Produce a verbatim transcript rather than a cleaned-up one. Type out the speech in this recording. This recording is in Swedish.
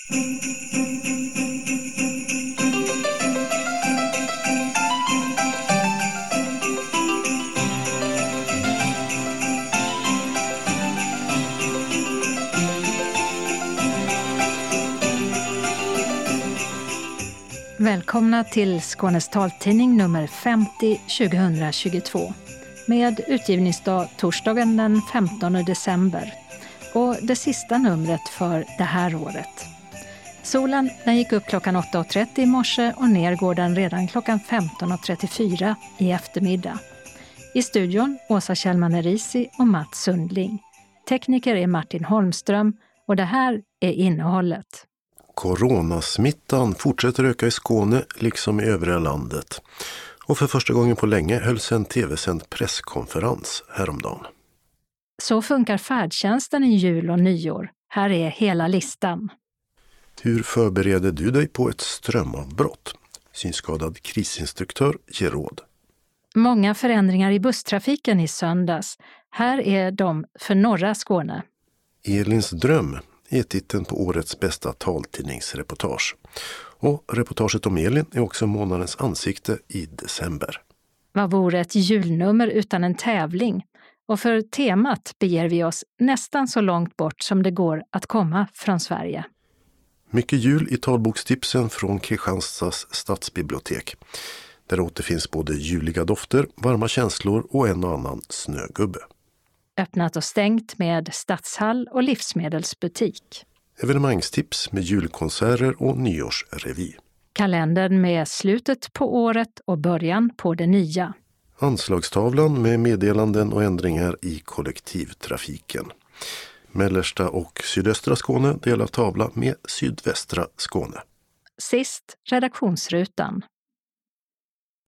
Välkomna till Skånes taltidning nummer femtio tjugohundratjugotvå med utgivningsdag torsdagen den femtonde december och det sista numret för det här året. Solen den gick upp klockan åtta och trettio i morse och ner går den redan klockan femton och trettiofyra i eftermiddag. I studion Åsa Kjellman-Erisi och Mats Sundling. Tekniker är Martin Holmström och det här är innehållet. Coronasmittan fortsätter öka i Skåne liksom i övriga landet. Och för första gången på länge hölls en tv-sänd presskonferens häromdagen. Så funkar färdtjänsten i jul och nyår. Här är hela listan. Hur förbereder du dig på ett strömavbrott? Synskadad krisinstruktör ger råd. Många förändringar i busstrafiken i söndags. Här är de för norra Skåne. Elins dröm är titeln på årets bästa taltidningsreportage. Och reportaget om Elin är också månadens ansikte i december. Vad vore ett julnummer utan en tävling? Och för temat beger vi oss nästan så långt bort som det går att komma från Sverige. Mycket jul i talbokstipsen från Kristianstads stadsbibliotek. Där återfinns både juliga dofter, varma känslor och en och annan snögubbe. Öppnat och stängt med stadshall och livsmedelsbutik. Evenemangstips med julkonserter och nyårsrevy. Kalendern med slutet på året och början på det nya. Anslagstavlan med meddelanden och ändringar i kollektivtrafiken. Mellersta och sydöstra Skåne delar tavla med sydvästra Skåne. Sist redaktionsrutan.